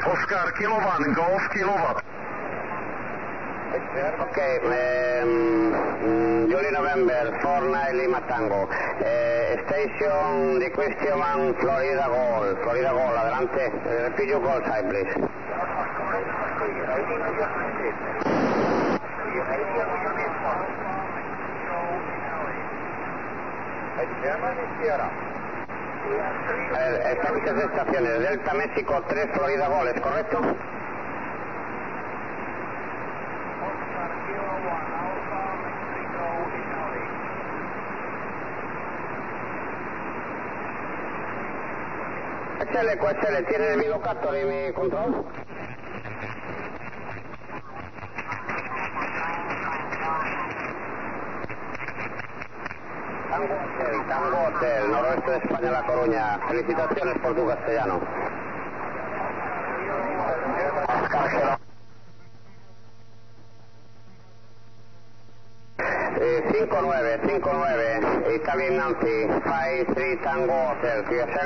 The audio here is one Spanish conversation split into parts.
Oscar Kilo 1, Golf Kilo Watt. Okay, Julie November, 49 Lima Tango. Station Requestion Man, Florida Gol, adelante. Repeat your call sign, please. Estas muchas estaciones, Delta México 3, Florida Gol, ¿es correcto? Échale, ¿tiene mi locator y mi control? Tango Hotel, noroeste de España, La Coruña. Felicitaciones por tu castellano. Oscar 59, Italian Nancy, 53 Tango Hotel, QSL.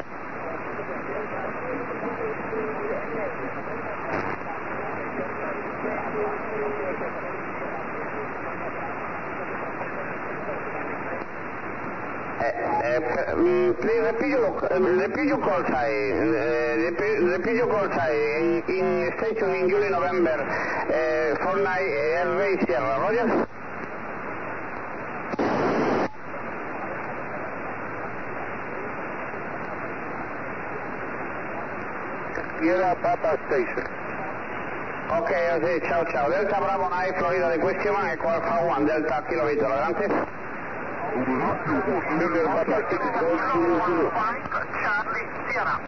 Please repeat your call sign. Repeat your call sign in station in Julie November 49 Airway Sierra, Roger. Sierra Papa Station. Okay, chao. Delta Bravo 9, Florida de Question Man, Echo Alpha 1, Delta Kilo Victor, adelante. Charlie Sierra.